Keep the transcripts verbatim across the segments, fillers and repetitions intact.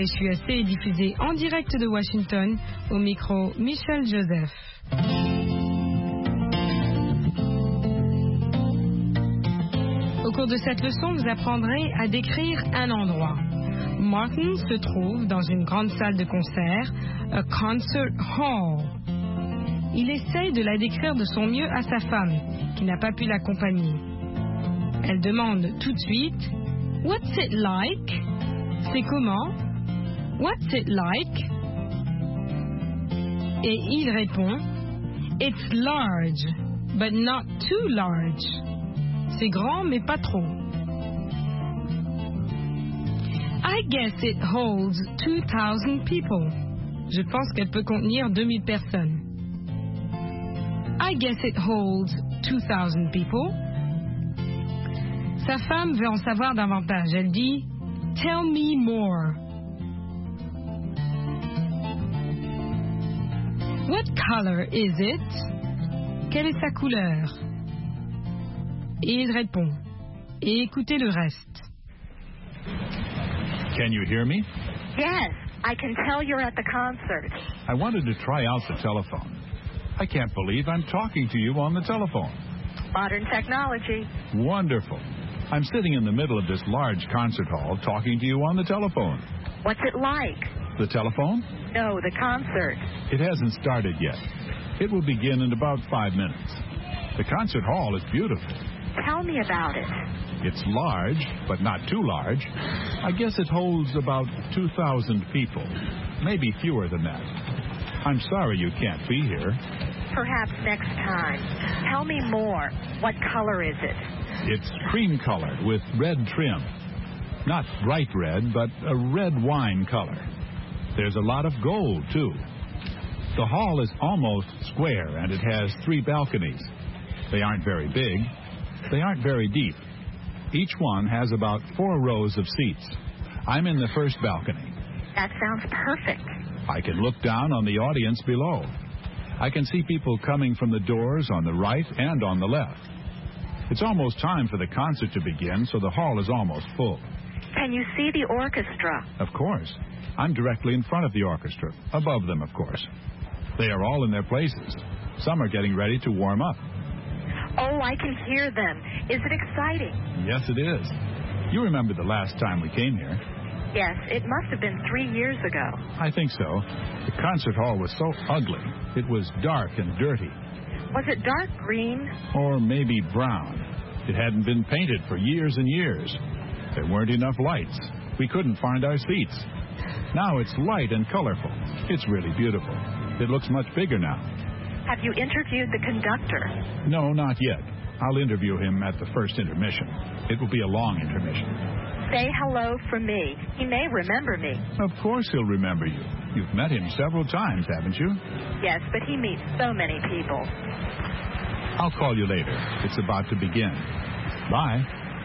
English U S A est diffusé en direct de Washington, au micro Michel Joseph. Au cours de cette leçon, vous apprendrez à décrire un endroit. Martin se trouve dans une grande salle de concert, a concert hall. Il essaye de la décrire de son mieux à sa femme, qui n'a pas pu l'accompagner. Elle demande tout de suite « What's it like ?» C'est comment? What's it like? Et il répond It's large, but not too large. C'est grand, mais pas trop. I guess it holds two thousand people. Je pense qu'elle peut contenir deux mille personnes. I guess it holds two thousand people. Sa femme veut en savoir davantage. Elle dit Tell me more. What color is it? Quelle est sa couleur? Et il répond. Et écoutez le reste. Can you hear me? Yes, I can tell you're at the concert. I wanted to try out the telephone. I can't believe I'm talking to you on the telephone. Modern technology. Wonderful. I'm sitting in the middle of this large concert hall talking to you on the telephone. What's it like? The telephone? No, the concert. It hasn't started yet. It will begin in about five minutes. The concert hall is beautiful. Tell me about it. It's large, but not too large. I guess it holds about two thousand people, maybe fewer than that. I'm sorry you can't be here. Perhaps next time. Tell me more. What color is it? It's cream colored with red trim. Not bright red, but a red wine color. There's a lot of gold, too. The hall is almost square, and it has three balconies. They aren't very big. They aren't very deep. Each one has about four rows of seats. I'm in the first balcony. That sounds perfect. I can look down on the audience below. I can see people coming from the doors on the right and on the left. It's almost time for the concert to begin, so the hall is almost full. Can you see the orchestra? Of course. I'm directly in front of the orchestra, above them, of course. They are all in their places. Some are getting ready to warm up. Oh, I can hear them. Is it exciting? Yes, it is. You remember the last time we came here. Yes, it must have been three years ago. I think so. The concert hall was so ugly. It was dark and dirty. Was it dark green? Or maybe brown. It hadn't been painted for years and years. There weren't enough lights. We couldn't find our seats. Now it's light and colorful. It's really beautiful. It looks much bigger now. Have you interviewed the conductor? No, not yet. I'll interview him at the first intermission. It will be a long intermission. Say hello from me. He may remember me. Of course he'll remember you. You've met him several times, haven't you? Yes, but he meets so many people. I'll call you later. It's about to begin. Bye.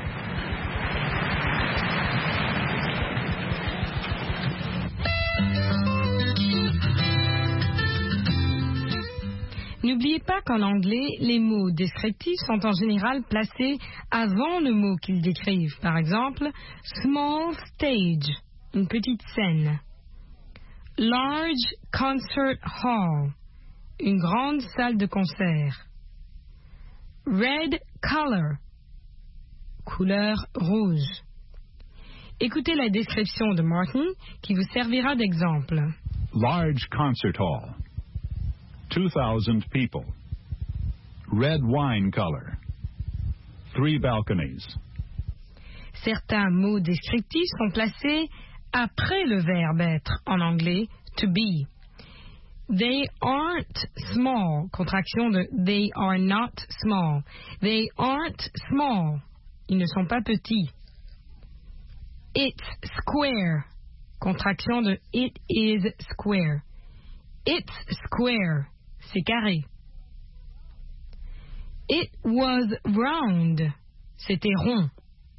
N'oubliez pas qu'en anglais, les mots descriptifs sont en général placés avant le mot qu'ils décrivent. Par exemple, small stage, une petite scène. Large concert hall, une grande salle de concert. Red color, couleur rouge. Écoutez la description de Martin qui vous servira d'exemple. Large concert hall. two thousand people. Red wine color. Three balconies. Certains mots descriptifs sont placés après le verbe être en anglais to be. They aren't small, contraction de they are not small. They aren't small. Ils ne sont pas petits. It's square, contraction de it is square. It's square, c'est carré. It was round, c'était rond.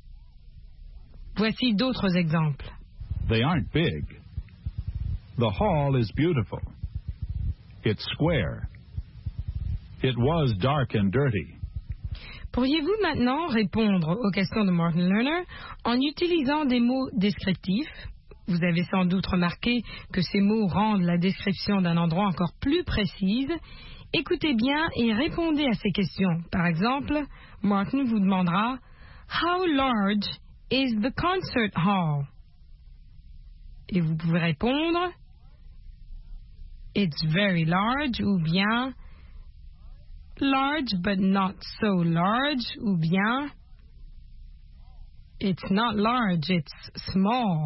Voici d'autres exemples. They aren't big. The hall is beautiful. It's square. It was dark and dirty. Pourriez-vous maintenant répondre aux questions de Martin Lerner en utilisant des mots descriptifs Vous avez sans doute remarqué que ces mots rendent la description d'un endroit encore plus précise. Écoutez bien et répondez à ces questions. Par exemple, Martin vous demandera « How large is the concert hall ?» Et vous pouvez répondre « It's very large » ou bien « Large but not so large » ou bien « It's not large, it's small ».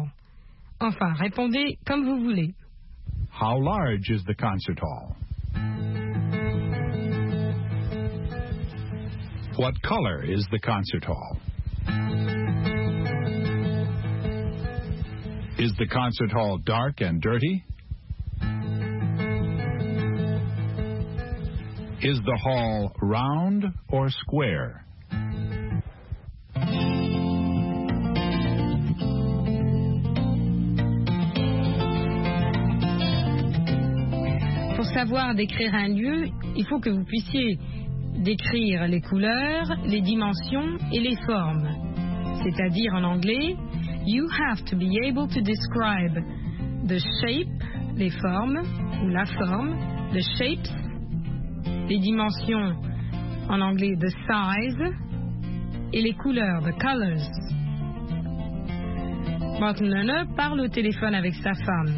Enfin, répondez comme vous voulez. How large is the concert hall? What color is the concert hall? Is the concert hall dark and dirty? Is the hall round or square? Pour savoir décrire un lieu, il faut que vous puissiez décrire les couleurs, les dimensions et les formes. C'est-à-dire en anglais, you have to be able to describe the shape, les formes, ou la forme, the shapes, les dimensions, en anglais, the size, et les couleurs, the colors. Martin Lerner parle au téléphone avec sa femme.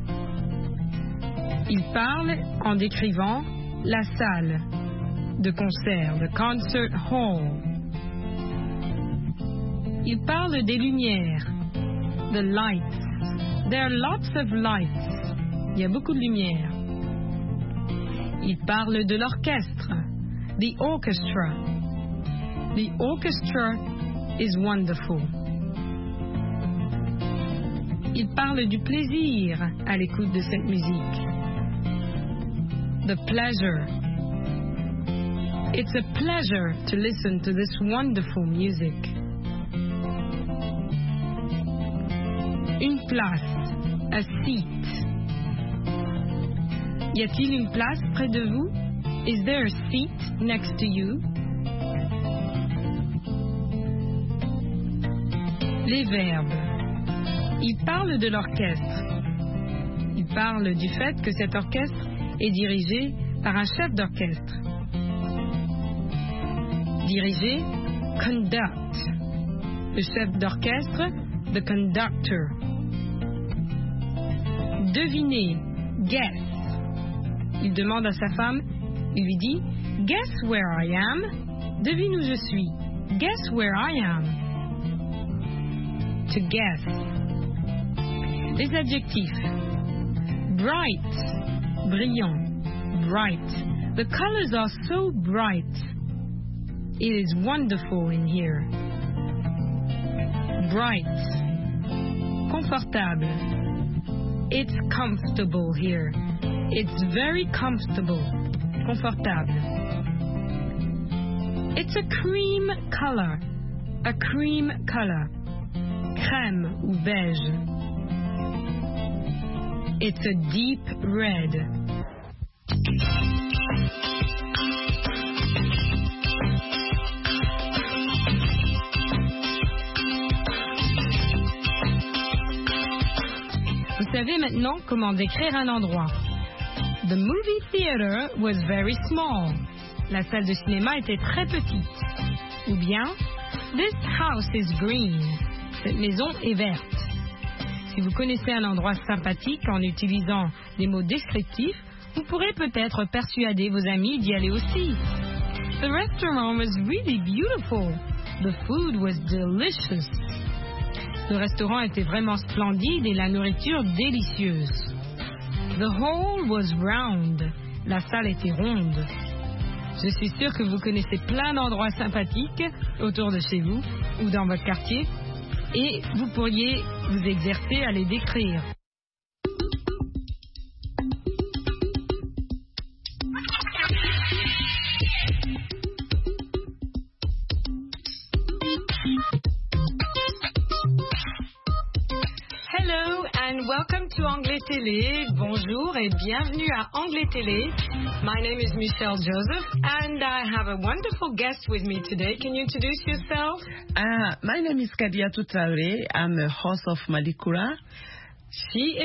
Il parle en décrivant la salle de concert, the concert hall. Il parle des lumières, the lights. There are lots of lights. Il y a beaucoup de lumière. Il parle de l'orchestre, the orchestra. The orchestra is wonderful. Il parle du plaisir à l'écoute de cette musique. The pleasure. It's a pleasure to listen to this wonderful music. Une place, a seat. Y a-t-il une place près de vous? Is there a seat next to you? Les verbes. Il parle de l'orchestre. Il parle du fait que cet orchestre est dirigé par un chef d'orchestre. Diriger, conduct. Le chef d'orchestre, the conductor. Deviner, guess. Il demande à sa femme, il lui dit, guess where I am. Devine où je suis. Guess where I am. To guess. Les adjectifs. Bright, brillant, bright. The colors are so bright. It is wonderful in here. Bright. Confortable. It's comfortable here. It's very comfortable. Confortable. It's a cream color. A cream color. Crème ou beige. It's a deep red. Vous savez maintenant comment décrire un endroit. The movie theater was very small. La salle de cinéma était très petite. Ou bien, this house is green. Cette maison est verte. Si vous connaissez un endroit sympathique en utilisant des mots descriptifs, vous pourrez peut-être persuader vos amis d'y aller aussi. The restaurant was really beautiful. The food was delicious. Le restaurant était vraiment splendide et la nourriture délicieuse. The hall was round. La salle était ronde. Je suis sûre que vous connaissez plein d'endroits sympathiques autour de chez vous ou dans votre quartier et vous pourriez vous exercer à les décrire. Hello and welcome to Anglais Télé. Bonjour et bienvenue à Anglais Télé. My name is Michelle Joseph and I have a wonderful guest with me today. Can you introduce yourself? Uh, my name is Kadia Traoré. I'm a host of Malikura. She